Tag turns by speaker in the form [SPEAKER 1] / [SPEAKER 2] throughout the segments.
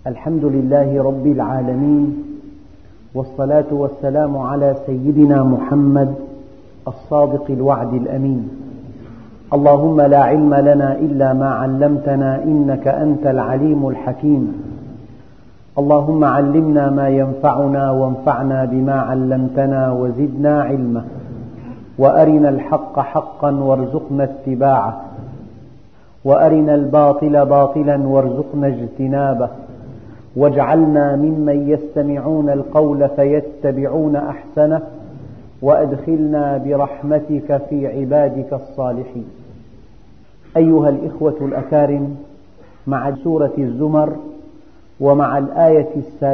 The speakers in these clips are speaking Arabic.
[SPEAKER 1] الحمد لله رب العالمين، والصلاة والسلام على سيدنا محمد الصادق الوعد الأمين. اللهم لا علم لنا إلا ما علمتنا إنك أنت العليم الحكيم. اللهم علمنا ما ينفعنا وانفعنا بما علمتنا وزدنا علما، وأرنا الحق حقا وارزقنا اتباعه، وأرنا الباطل باطلا وارزقنا اجتنابه، واجعلنا ممن يستمعون القول فيتبعون أحسنه، وأدخلنا برحمتك في عبادك الصالحين. أيها الإخوة الأكارم، مع سورة الزمر ومع الآية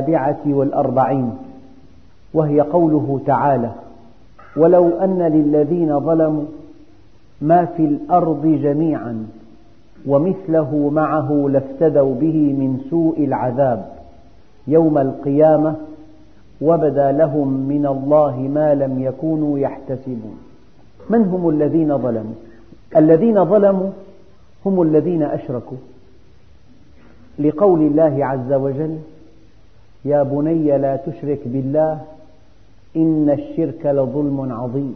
[SPEAKER 1] 47 وهي قوله تعالى: ولو أن للذين ظلموا ما في الأرض جميعا ومثله معه لافتدوا به من سوء العذاب يوم القيامة وبدا لهم من الله ما لم يكونوا يحتسبون. من هم الذين ظلموا؟ الذين ظلموا هم الذين أشركوا، لقول الله عز وجل: يا بني لا تشرك بالله إن الشرك لظلم عظيم.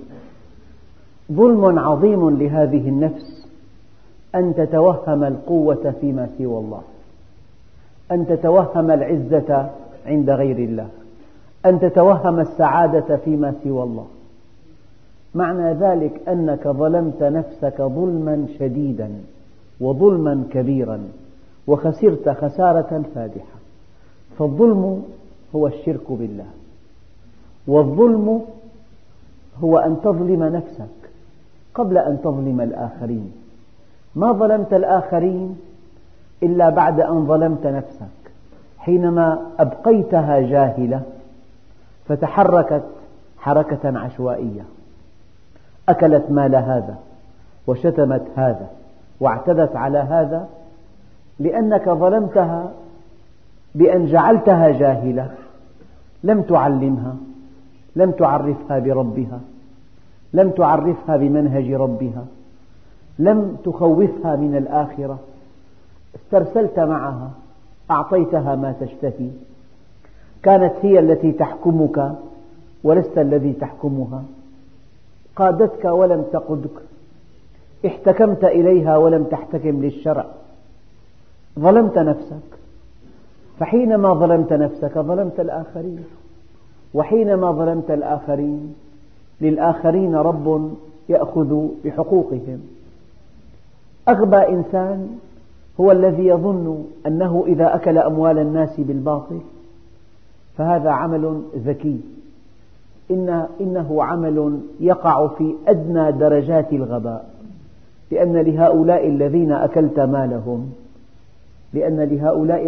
[SPEAKER 1] ظلم عظيم لهذه النفس أن تتوهم القوة فيما سوى الله، أن تتوهم العزة عند غير الله، أن تتوهم السعادة فيما سوى الله. معنى ذلك أنك ظلمت نفسك ظلما شديدا وظلما كبيرا، وخسرت خسارة فادحة. فالظلم هو الشرك بالله، والظلم هو أن تظلم نفسك قبل أن تظلم الآخرين. ما ظلمت الآخرين إلا بعد أن ظلمت نفسك، حينما أبقيتها جاهلة فتحركت حركة عشوائية، أكلت مال هذا وشتمت هذا واعتدت على هذا، لأنك ظلمتها بأن جعلتها جاهلة، لم تعلمها، لم تعرفها بربها، لم تعرفها بمنهج ربها، لم تخوفها من الآخرة، استرسلت معها، أعطيتها ما تشتهي، كانت هي التي تحكمك ولست الذي تحكمها، قادتك ولم تقدك، احتكمت إليها ولم تحتكم للشرع، ظلمت نفسك. فحينما ظلمت نفسك ظلمت الآخرين، وحينما ظلمت الآخرين للآخرين رب يأخذ بحقوقهم. أغبى إنسان هو الذي يظن أنه إذا أكل أموال الناس بالباطل فهذا عمل ذكي. إنه عمل يقع في أدنى درجات الغباء، لأن لهؤلاء الذين أكلت مالهم، لأن لهؤلاء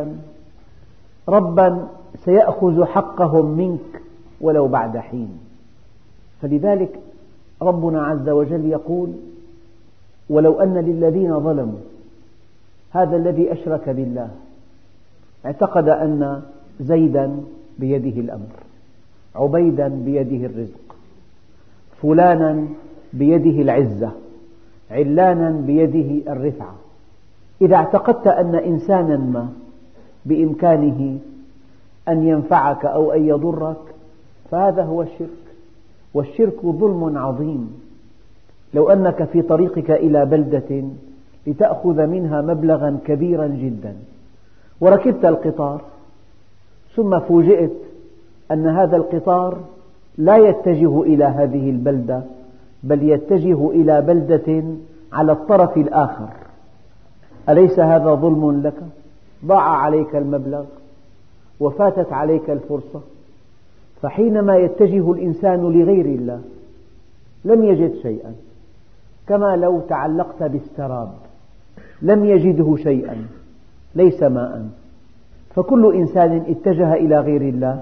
[SPEAKER 1] ربا سيأخذ حقهم منك ولو بعد حين. فلذلك ربنا عز وجل يقول: ولو أن للذين ظلموا، هذا الذي أشرك بالله اعتقد أن زيدا بيده الأمر، عبيدا بيده الرزق، فلانا بيده العزة، علانا بيده الرفعة. إذا اعتقدت أن إنسانا ما بإمكانه أن ينفعك أو أن يضرك فهذا هو الشرك، والشرك ظلم عظيم. لو أنك في طريقك إلى بلدة لتأخذ منها مبلغا كبيرا جدا، وركبت القطار، ثم فوجئت أن هذا القطار لا يتجه إلى هذه البلدة، بل يتجه إلى بلدة على الطرف الآخر، أليس هذا ظلم لك؟ ضاع عليك المبلغ وفاتت عليك الفرصة. فحينما يتجه الإنسان لغير الله لم يجد شيئا، كما لو تعلقت بالسراب لم يجده شيئا، ليس ماء. فكل إنسان اتجه إلى غير الله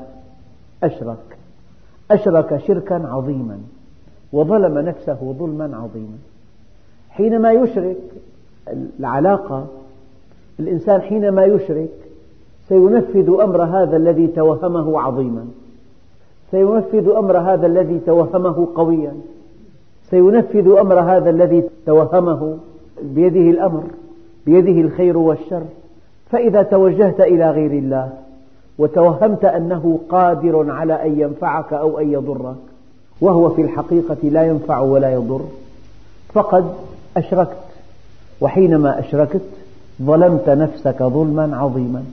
[SPEAKER 1] أشرك شركا عظيما وظلم نفسه ظلما عظيما. حينما يشرك العلاقة، الإنسان حينما يشرك سينفذ أمر هذا الذي توهمه عظيما، سينفذ أمر هذا الذي توهمه قويا، سينفذ أمر هذا الذي توهمه بيده الأمر، بيده الخير والشر. فإذا توجهت إلى غير الله وتوهمت أنه قادر على أن ينفعك أو أن يضرك وهو في الحقيقة لا ينفع ولا يضر فقد أشركت، وحينما أشركت ظلمت نفسك ظلما عظيما.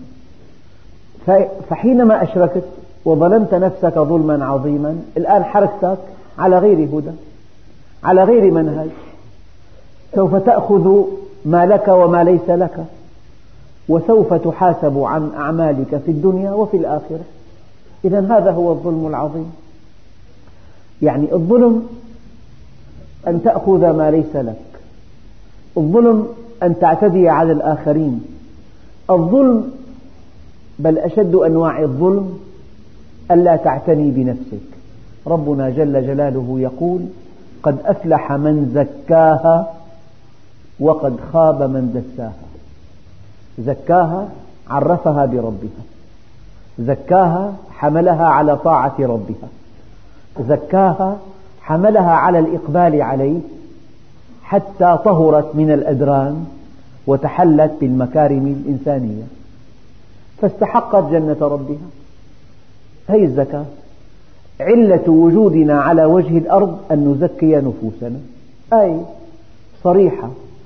[SPEAKER 1] فحينما أشركت وظلمت نفسك ظلما عظيما الآن حركتك على غير هدى، على غير منهج، سوف تأخذ ما لك وما ليس لك، وسوف تحاسب عن أعمالك في الدنيا وفي الآخرة. إذن هذا هو الظلم العظيم. يعني الظلم أن تأخذ ما ليس لك، الظلم أن تعتدي على الآخرين، الظلم بل أشد أنواع الظلم ألا تعتني بنفسك. ربنا جل جلاله يقول: قد أفلح من زكاها وقد خاب من دساها. زكاها عرفها بربها، زكاها حملها على طاعة ربها، زكاها حملها على الإقبال عليه حتى طهرت من الأدران وتحلت بالمكارم الإنسانية فاستحقت جنة ربها. هذه الزكاة. علة وجودنا على وجه الأرض أن نزكي نفوسنا، أي صريحة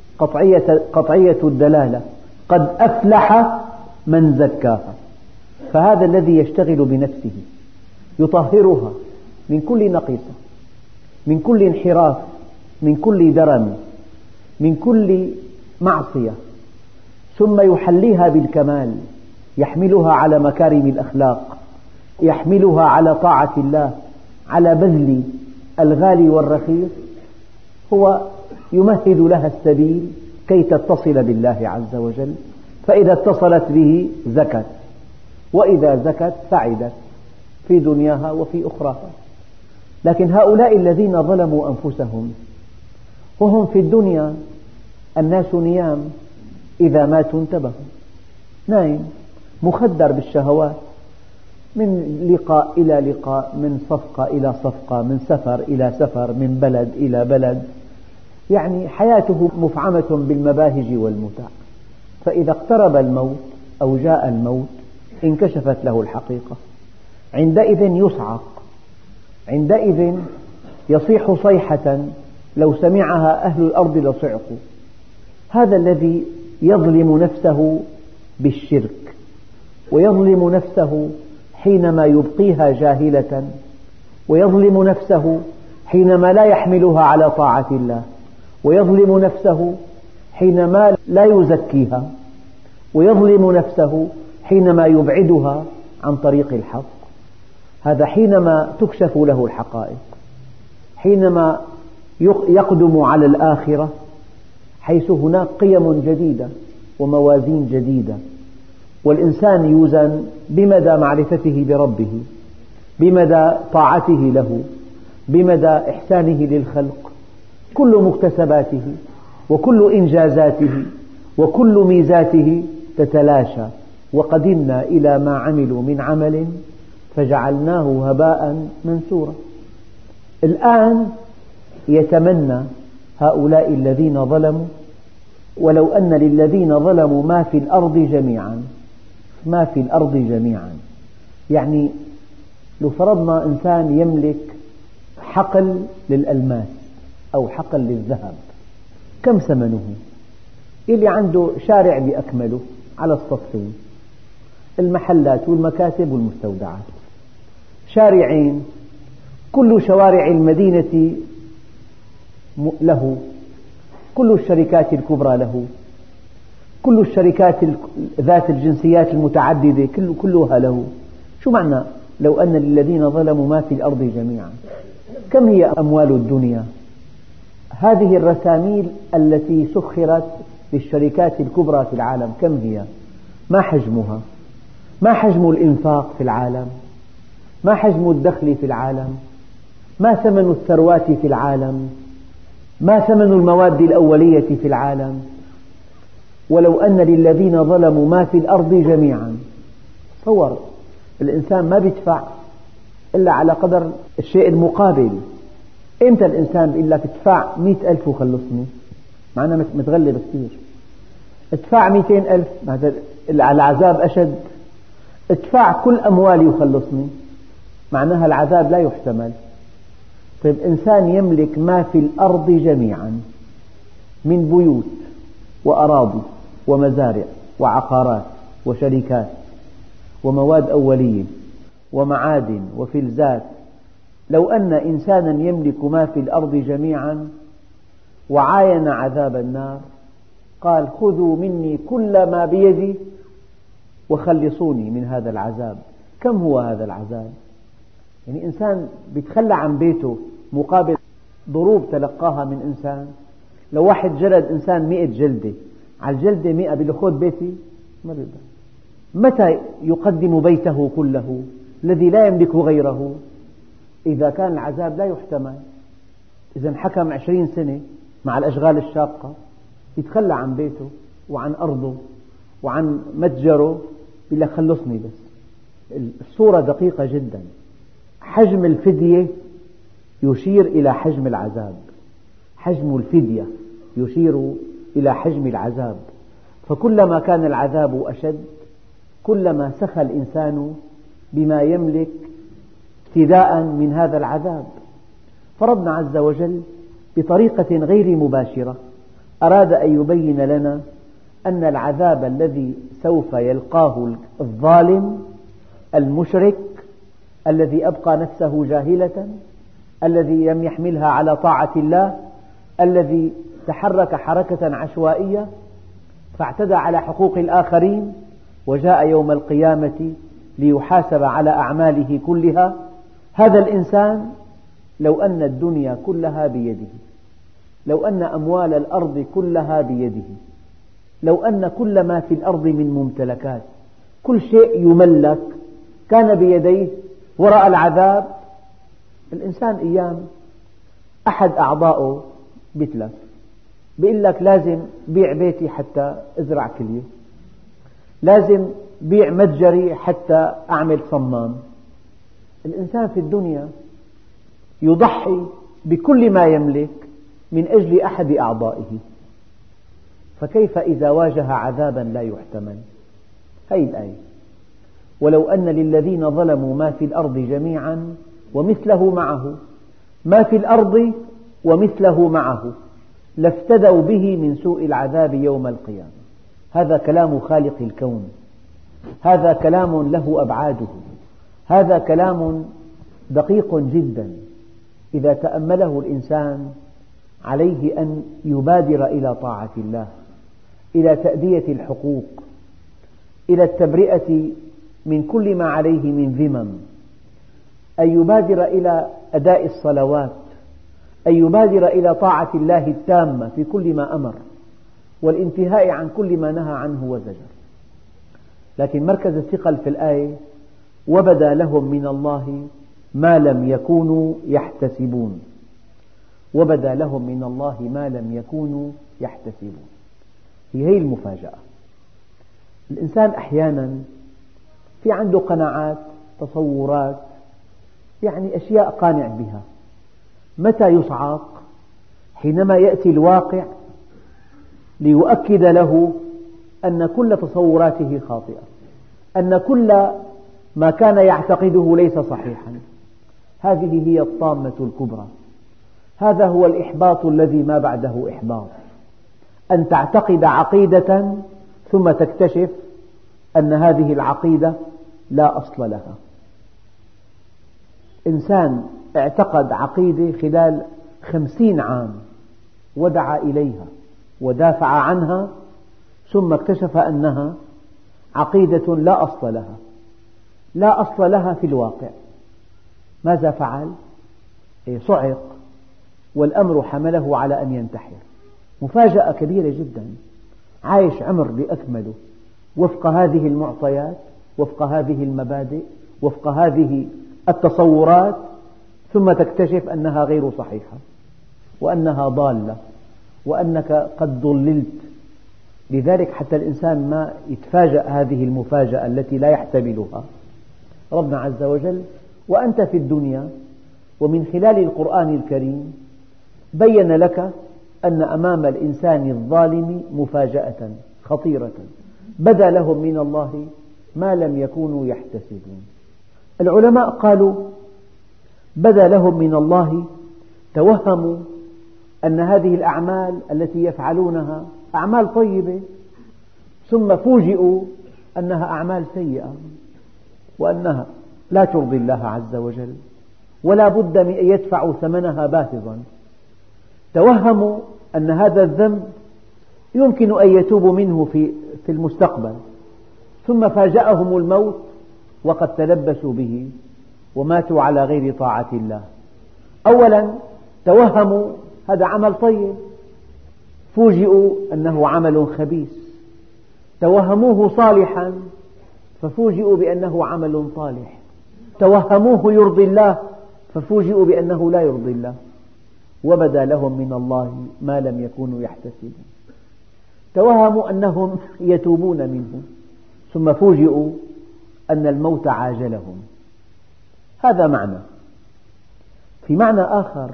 [SPEAKER 1] قطعية الدلالة: قد أفلح من زكاها. فهذا الذي يشتغل بنفسه يطهرها من كل نقيصة، من كل انحراف، من كل درم، من كل معصية، ثم يحليها بالكمال، يحملها على مكارم الأخلاق، يحملها على طاعة الله، على بذل الغالي والرخيص، هو يمهد لها السبيل كي تتصل بالله عز وجل. فإذا اتصلت به زكت، وإذا زكت سعدت في دنياها وفي أخراها. لكن هؤلاء الذين ظلموا أنفسهم وهم في الدنيا الناس نيام، إذا ماتوا انتبهوا، نايم مخدر بالشهوات، من لقاء إلى لقاء، من صفقة إلى صفقة، من سفر إلى سفر، من بلد إلى بلد، يعني حياته مفعمة بالمباهج والمتع. فإذا اقترب الموت أو جاء الموت انكشفت له الحقيقة، عندئذ يصعق، عندئذ يصيح صيحة لو سمعها أهل الأرض لصعقوا. هذا الذي يظلم نفسه بالشرك، ويظلم نفسه حينما يبقيها جاهلة، ويظلم نفسه حينما لا يحملها على طاعة الله، ويظلم نفسه حينما لا يزكيها، ويظلم نفسه حينما يبعدها عن طريق الحق. هذا حينما تكشف له الحقائق، حينما يقدم على الآخرة، حيث هناك قيم جديدة وموازين جديدة، والإنسان يوزن بمدى معرفته بربه، بمدى طاعته له، بمدى إحسانه للخلق. كل مكتسباته وكل إنجازاته وكل ميزاته تتلاشى. وقدمنا إلى ما عملوا من عمل فجعلناه هباء منثورا. الآن يتمنى هؤلاء الذين ظلموا: ولو أن للذين ظلموا ما في الأرض جميعا. ما في الأرض جميعا يعني لو فرضنا إنسان يملك حقل للألماس أو حقل للذهب، كم ثمنه؟ اللي عنده شارع بأكمله على الصفين، المحلات والمكاتب والمستودعات، شارعين، كل شوارع المدينة له، كل الشركات الكبرى له، كل الشركات ذات الجنسيات المتعددة كلها له. شو معنى لو أن للذين ظلموا ما في الأرض جميعا؟ كم هي أموال الدنيا؟ هذه الرساميل التي سخرت للشركات الكبرى في العالم كم هي؟ ما حجمها؟ ما حجم الإنفاق في العالم؟ ما حجم الدخل في العالم؟ ما ثمن الثروات في العالم؟ ما ثمن المواد الأولية في العالم؟ ولو أن للذين ظلموا ما في الأرض جميعا. تصور الإنسان ما بيدفع إلا على قدر الشيء المقابل. إمتى الإنسان بيقول لك ادفع 100,000 وخلصني؟ معناه متغلب كثير. ادفع 200,000 العذاب أشد، ادفع كل أموالي وخلصني، معناها العذاب لا يحتمل. طيب إنسان يملك ما في الأرض جميعا من بيوت وأراضي ومزارع وعقارات وشركات ومواد أولية ومعادن وفلزات، لو أن إنسانا يملك ما في الأرض جميعا وعاين عذاب النار قال خذوا مني كل ما بيدي وخلصوني من هذا العذاب. كم هو هذا العذاب؟ يعني إنسان يتخلى عن بيته مقابل ضروب تلقاها من إنسان. لو واحد جلد إنسان 100 جلدة، على الجلدة 100 بيقول له خذ بيتي، ما بيقدر. متى يقدم بيته كله الذي لا يملك غيره؟ إذا كان العذاب لا يحتمل. إذا حكم 20 سنة مع الأشغال الشاقة، يتخلى عن بيته وعن أرضه وعن متجره، يقول لك خلصني بس. الصورة دقيقة جدا. حجم الفدية يشير إلى حجم العذاب، حجم الفدية يشير إلى حجم العذاب. فكلما كان العذاب أشد كلما سخى الإنسان بما يملك ابتداء من هذا العذاب. فربنا عز وجل بطريقة غير مباشرة أراد أن يبين لنا أن العذاب الذي سوف يلقاه الظالم المشرك الذي أبقى نفسه جاهلة، الذي لم يحملها على طاعة الله، الذي تحرك حركة عشوائية فاعتدى على حقوق الآخرين وجاء يوم القيامة ليحاسب على أعماله كلها، هذا الإنسان لو أن الدنيا كلها بيده، لو أن أموال الأرض كلها بيده، لو أن كل ما في الأرض من ممتلكات، كل شيء يملك كان بيديه وراء العذاب. الإنسان أيام أحد أعضائه بيتلف، بيقول لك لازم بيع بيتي حتى أزرع كلية، لازم بيع متجري حتى أعمل صمام. الإنسان في الدنيا يضحي بكل ما يملك من أجل أحد أعضائه، فكيف إذا واجه عذابا لا يحتمل؟ هذه الآية: ولو أن للذين ظلموا ما في الأرض جميعا ومثله معه، ما في الأرض ومثله معه لافتدوا به من سوء العذاب يوم القيامة. هذا كلام خالق الكون، هذا كلام له أبعاده، هذا كلام دقيق جدا. إذا تأمله الإنسان عليه أن يبادر إلى طاعة الله، إلى تأدية الحقوق، إلى التبرئة من كل ما عليه من ذمم، أن يبادر إلى أداء الصلوات، أن يبادر إلى طاعة الله التامة في كل ما أمر، والانتهاء عن كل ما نهى عنه وزجر. لكن مركز الثقل في الآية: وبدا لهم من الله ما لم يكونوا يحتسبون. وبدا لهم من الله ما لم يكونوا يحتسبون. هي المفاجأة. الإنسان أحيانا في عنده قناعات، تصورات، يعني أشياء قانع بها. متى يصعق؟ حينما يأتي الواقع ليؤكد له أن كل تصوراته خاطئة، أن كل ما كان يعتقده ليس صحيحا. هذه هي الطامة الكبرى، هذا هو الإحباط الذي ما بعده إحباط، أن تعتقد عقيدة ثم تكتشف أن هذه العقيدة لا أصل لها. إنسان اعتقد عقيدة خلال 50 عام ودعا إليها ودافع عنها، ثم اكتشف أنها عقيدة لا أصل لها، لا أصل لها في الواقع. ماذا فعل؟ صعق، والأمر حمله على أن ينتحر. مفاجأة كبيرة جدا. عايش عمر بأكمله وفق هذه المعطيات، وفق هذه المبادئ، وفق هذه التصورات، ثم تكتشف أنها غير صحيحة، وأنها ضالة، وأنك قد ضللت. لذلك حتى الإنسان ما يتفاجأ هذه المفاجأة التي لا يحتملها، ربنا عز وجل وأنت في الدنيا ومن خلال القرآن الكريم بين لك أن أمام الإنسان الظالم مفاجأة خطيرة، بدا لهم من الله ما لم يكونوا يحتسبون. العلماء قالوا بدا لهم من الله، توهموا أن هذه الأعمال التي يفعلونها أعمال طيبة، ثم فوجئوا أنها أعمال سيئة وأنها لا ترضي الله عز وجل ولا بد من أن يدفعوا ثمنها باهظا. توهموا أن هذا الذنب يمكن أن يتوبوا منه في المستقبل، ثم فاجأهم الموت وقد تلبسوا به وماتوا على غير طاعة الله. أولا توهموا هذا عمل طيب، فوجئوا أنه عمل خبيث. توهموه صالحا ففوجئوا بأنه عمل طالح. توهموه يرضي الله ففوجئوا بأنه لا يرضي الله. وبدا لهم من الله ما لم يكونوا يحتسبون. توهموا أنهم يتوبون منه، ثم فوجئوا أن الموت عاجلهم. هذا معنى. في معنى آخر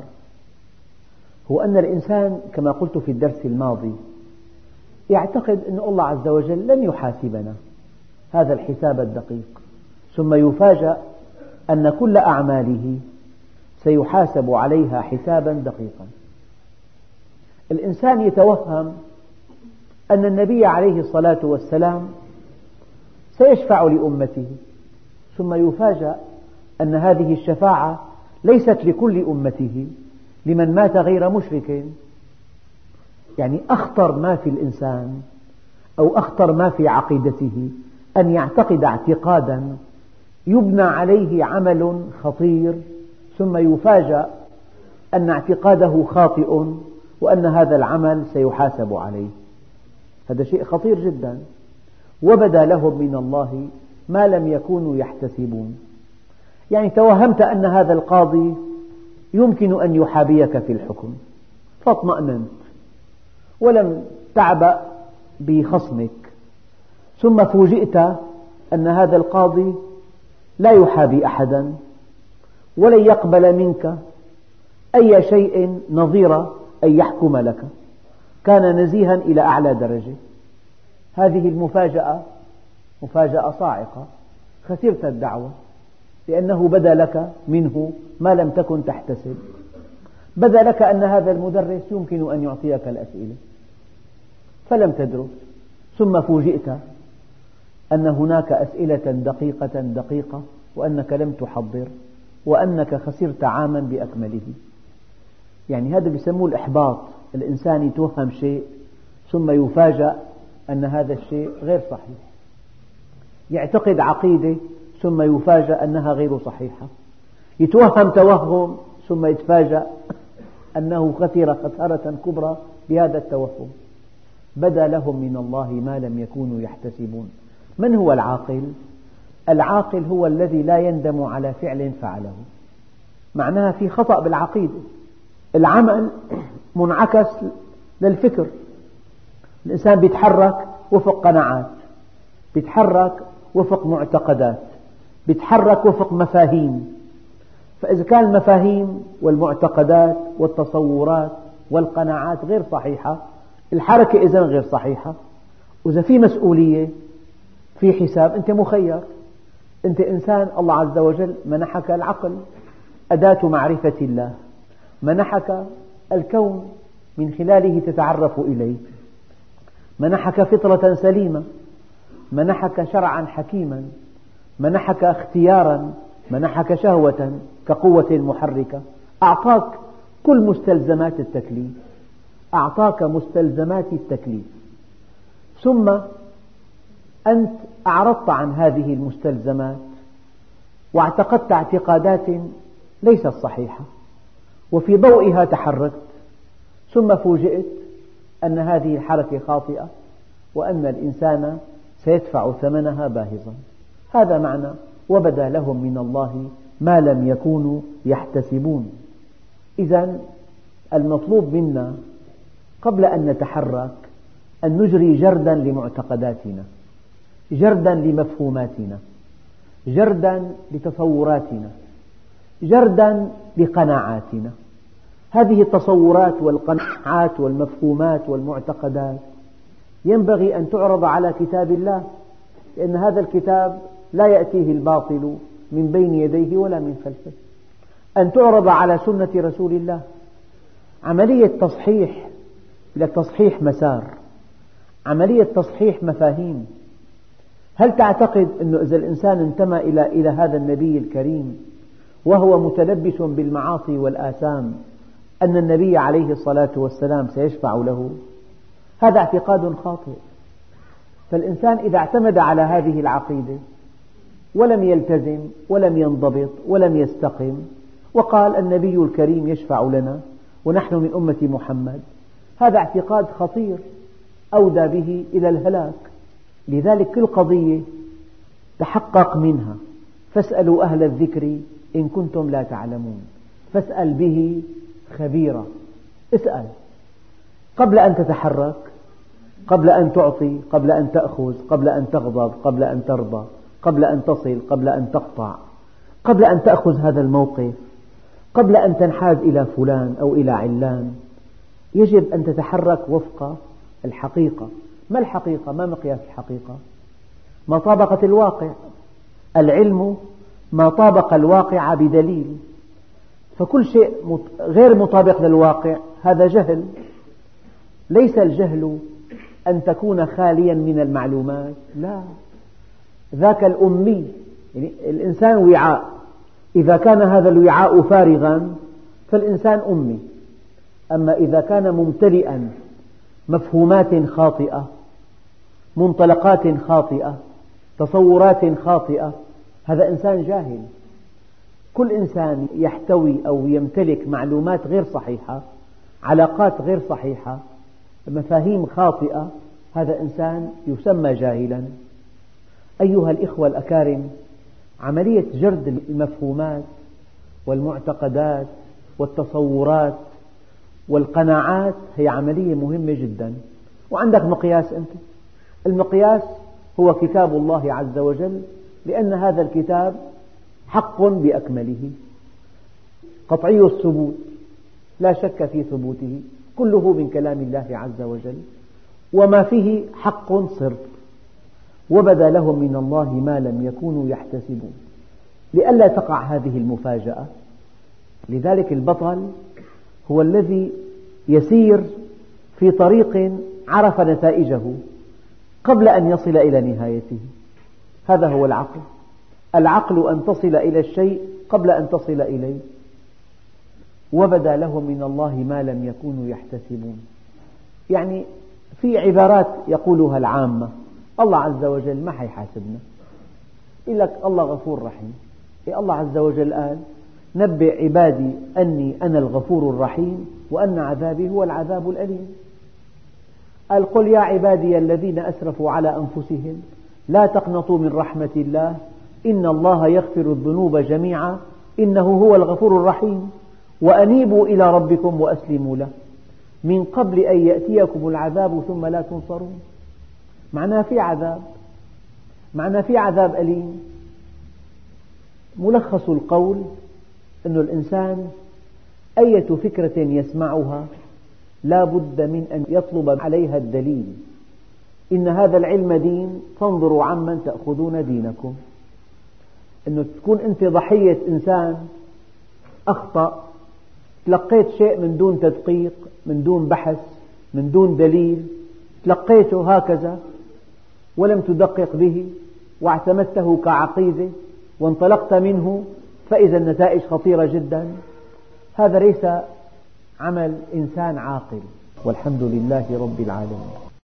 [SPEAKER 1] هو أن الإنسان كما قلت في الدرس الماضي يعتقد أن الله عز وجل لن يحاسبنا هذا الحساب الدقيق، ثم يفاجأ أن كل أعماله سيحاسب عليها حسابا دقيقا. الإنسان يتوهم أن النبي عليه الصلاة والسلام سيشفع لأمته، ثم يفاجأ أن هذه الشفاعة ليست لكل أمته، لمن مات غير مشرك. يعني أخطر ما في الإنسان أو أخطر ما في عقيدته أن يعتقد اعتقادا يبنى عليه عمل خطير، ثم يفاجأ أن اعتقاده خاطئ وأن هذا العمل سيحاسب عليه. هذا شيء خطير جدا. وبدا لهم من الله ما لم يكونوا يحتسبون. يعني توهمت أن هذا القاضي يمكن أن يحابيك في الحكم فاطمأننت ولم تعبأ بخصمك، ثم فوجئت أن هذا القاضي لا يحابي أحدا ولن يقبل منك أي شيء نظير أن يحكم لك، كان نزيها إلى أعلى درجة. هذه المفاجأة مفاجأة صاعقة، خسرت الدعوة لأنه بدا لك منه ما لم تكن تحتسب. بدا لك أن هذا المدرس يمكن أن يعطيك الأسئلة فلم تدرس، ثم فوجئت أن هناك أسئلة دقيقة وأنك لم تحضر وأنك خسرت عاما بأكمله. يعني هذا يسموه الإحباط. الإنسان يتوهم شيء ثم يفاجأ أن هذا الشيء غير صحيح، يعتقد عقيدة ثم يفاجأ أنها غير صحيحة، يتوهم توهم ثم يتفاجأ أنه خسر خسارة كبرى بهذا التوهم. بدا لهم من الله ما لم يكونوا يحتسبون. من هو العاقل؟ العاقل هو الذي لا يندم على فعل فعله. معناها في خطأ بالعقيدة. العمل منعكس للفكر. الإنسان يتحرك وفق قناعات، يتحرك وفق معتقدات، يتحرك وفق مفاهيم. فإذا كان المفاهيم والمعتقدات والتصورات والقناعات غير صحيحة، الحركة إذن غير صحيحة. وإذا في مسؤولية في حساب، أنت مخير. أنت إنسان الله عز وجل منحك العقل أداة معرفة الله، منحك الكون من خلاله تتعرف إليه، منحك فطرة سليمة، منحك شرعا حكيما، منحك اختيارا، منحك شهوة كقوة محركة، أعطاك كل مستلزمات التكليف، أعطاك مستلزمات التكليف، ثم أنت أعرضت عن هذه المستلزمات واعتقدت اعتقادات ليست صحيحة، وفي ضوئها تحركت، ثم فوجئت أن هذه الحركة خاطئة وأن الإنسان سيدفع ثمنها باهظا. هذا معنى وبدا لهم من الله ما لم يكونوا يحتسبون. إذن المطلوب منا قبل أن نتحرك أن نجري جردا لمعتقداتنا، جردا لمفهوماتنا، جردا لتصوراتنا، جردا لقناعاتنا. هذه التصورات والقناعات والمفهومات والمعتقدات ينبغي أن تعرض على كتاب الله، لأن هذا الكتاب لا يأتيه الباطل من بين يديه ولا من خلفه. أن تعرض على سنة رسول الله. عملية تصحيح، لتصحيح مسار، عملية تصحيح مفاهيم. هل تعتقد أنه إذا الإنسان انتمى إلى هذا النبي الكريم وهو متلبس بالمعاصي والآثام أن النبي عليه الصلاة والسلام سيشفع له؟ هذا اعتقاد خاطئ. فالإنسان إذا اعتمد على هذه العقيدة ولم يلتزم ولم ينضبط ولم يستقم وقال النبي الكريم يشفع لنا ونحن من أمة محمد، هذا اعتقاد خطير أودى به إلى الهلاك. لذلك كل قضية تحقق منها، فاسألوا أهل الذكر إن كنتم لا تعلمون، فاسأل به خبيرا. اسأل قبل أن تتحرك، قبل أن تعطي، قبل أن تأخذ، قبل أن تغضب، قبل أن ترضى، قبل أن تصل، قبل أن تقطع، قبل أن تأخذ هذا الموقف، قبل أن تنحاز إلى فلان أو إلى علان. يجب أن تتحرك وفق الحقيقة. ما الحقيقة؟ ما مقياس الحقيقة؟ ما طابقت الواقع. العلم ما طابق الواقع بدليل، فكل شيء غير مطابق للواقع هذا جهل. ليس الجهل أن تكون خاليا من المعلومات، لا، ذاك الأمي. يعني الإنسان وعاء، إذا كان هذا الوعاء فارغا فالإنسان أمي. أما إذا كان ممتلئا مفهومات خاطئة، منطلقات خاطئة، تصورات خاطئة، هذا إنسان جاهل. كل إنسان يحتوي أو يمتلك معلومات غير صحيحة، علاقات غير صحيحة، مفاهيم خاطئة، هذا إنسان يسمى جاهلا. أيها الإخوة الأكارم، عملية جرد المفهومات والمعتقدات والتصورات والقناعات هي عملية مهمة جدا. وعندك مقياس أنت، المقياس هو كتاب الله عز وجل، لأن هذا الكتاب حق بأكمله، قطعي الثبوت، لا شك في ثبوته، كله من كلام الله عز وجل، وما فيه حق صرف، وبدا لهم من الله ما لم يكونوا يحتسبون. لئلا تقع هذه المفاجأة، لذلك البطل هو الذي يسير في طريق عرف نتائجه قبل أن يصل إلى نهايته. هذا هو العقل. العقل أن تصل إلى الشيء قبل أن تصل إليه. وبدا لهم من الله ما لم يكونوا يحتسبون. يعني في عبارات يقولها العامة، الله عز وجل ما حيحاسبنا، يقول لك الله غفور رحيم. الله عز وجل قال نبئ عبادي أني أنا الغفور الرحيم وأن عذابي هو العذاب الأليم. قال قل يا عبادي الذين أسرفوا على أنفسهم لا تقنطوا من رحمة الله إن الله يغفر الذنوب جميعا إنه هو الغفور الرحيم وأنيبوا إلى ربكم وأسلموا له من قبل أن يأتيكم العذاب ثم لا تنصرون. معناه في عذاب، معناه في عذاب أليم. ملخص القول أن الإنسان أية فكرة يسمعها لا بد من أن يطلب عليها الدليل. إن هذا العلم دين فانظروا عمن تأخذون دينكم. أنه تكون أنت ضحية إنسان أخطأ، تلقيت شيء من دون تدقيق، من دون بحث، من دون دليل، تلقيته هكذا ولم تدقق به واعتمدته كعقيدة وانطلقت منه، فإذا النتائج خطيرة جدا. هذا ليس عمل إنسان عاقل. والحمد لله رب العالمين.